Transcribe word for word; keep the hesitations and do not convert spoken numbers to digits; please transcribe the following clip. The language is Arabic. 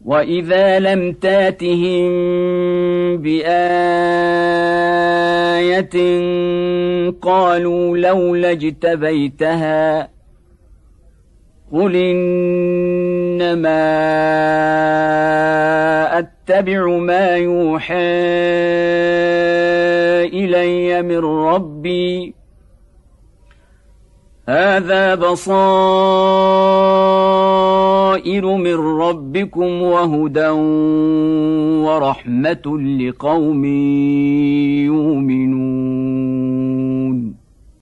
وإذا لم تاتهم بآية قالوا لولا اجتبيتها قل إنما أتبع ما يوحى إلي من ربي هذا بصائر من ربكم وهدى ورحمة لقوم يؤمنون